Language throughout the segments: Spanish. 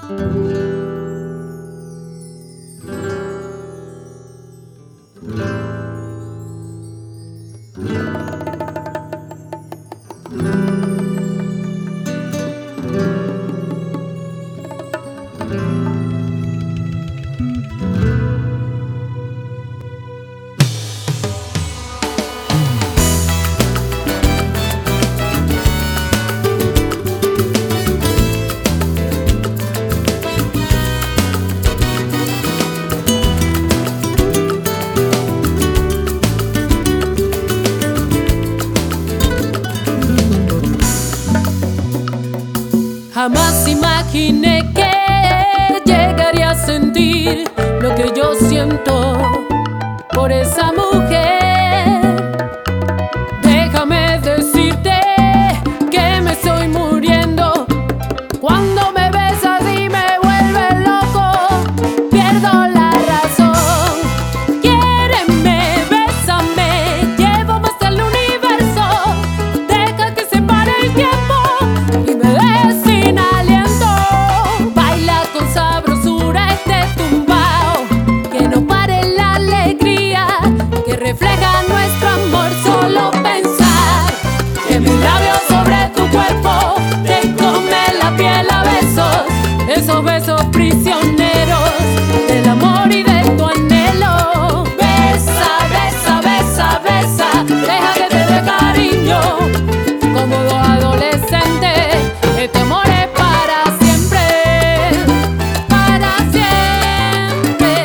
Jamás imaginé que llegaría a sentir lo que yo siento por esa mujer. Déjame decirte que me estoy muriendo cuando me besas y me vuelve loco. Pierdo la razón. Quiéreme, bésame, llévame hasta el universo. Deja que se pare el tiempo y me des sin aliento. Baila con sabrosura este tumbao, que no pare la alegría que refleja nuestro amor. Solo pensar que mis labios sobre tu cuerpo te comen la piel a besos, esos besos prisioneros del amor y de tu anhelo. Besa, besa, besa, besa, deja que te dé cariño como dos adolescentes. Este amor es para siempre, para siempre.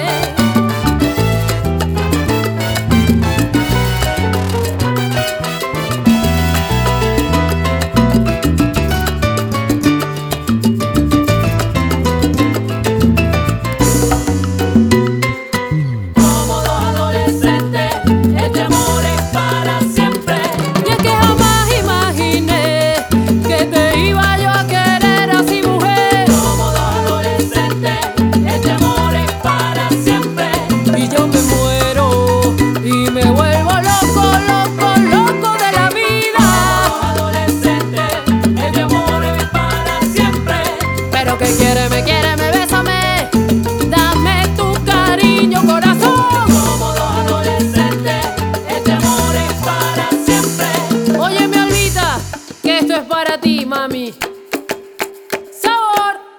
Como dos adolescentes, este amor es para siempre. Y es que jamás imaginé que te iba yo a querer así, mujer. Como dos adolescentes, este amor es para siempre. Y yo me muero y me vuelvo loco, loco, loco de la vida. Como dos adolescentes, este amor es para siempre. Pero que quiéreme, bésame, dame tu cariño, corazón. Como dos adolescentes, este amor es para siempre. Óyeme, Albita, que esto es para ti, mami. Sabor.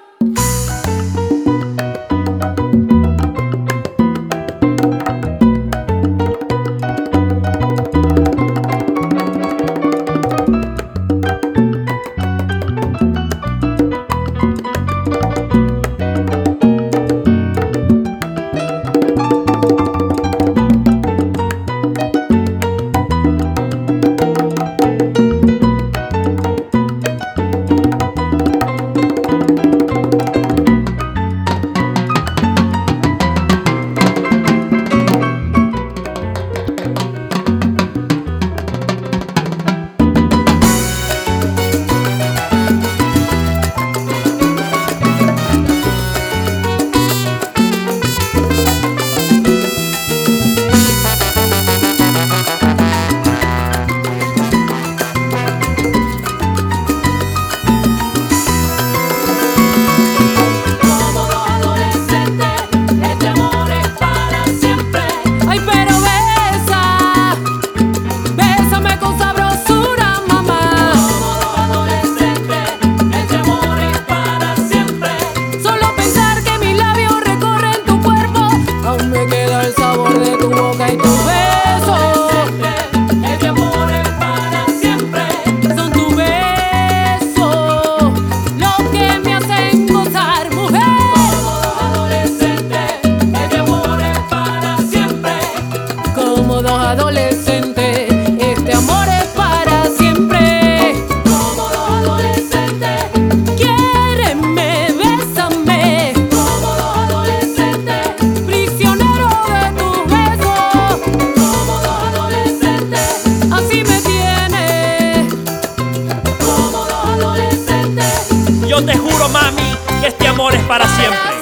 Como dos adolescentes, este amor es para siempre. Ay, pero besa, bésame con sabrosura, mamá. Como dos adolescentes, este amor es para siempre. Solo pensar que mis labios recorren tu cuerpo, aún me queda el sabor de tu boca y tu beso. Este amor es para siempre. Son tu beso lo que me hacen gozar, mujer. Como dos adolescentes, este amor es para siempre. Como dos adolescentes, este amor es para siempre. Como dos adolescentes, quiéreme, bésame. Como dos adolescentes, prisionero de tu beso. Como dos adolescentes, así me tienes. Como dos adolescentes. Yo te juro, mami, que este amor es para siempre.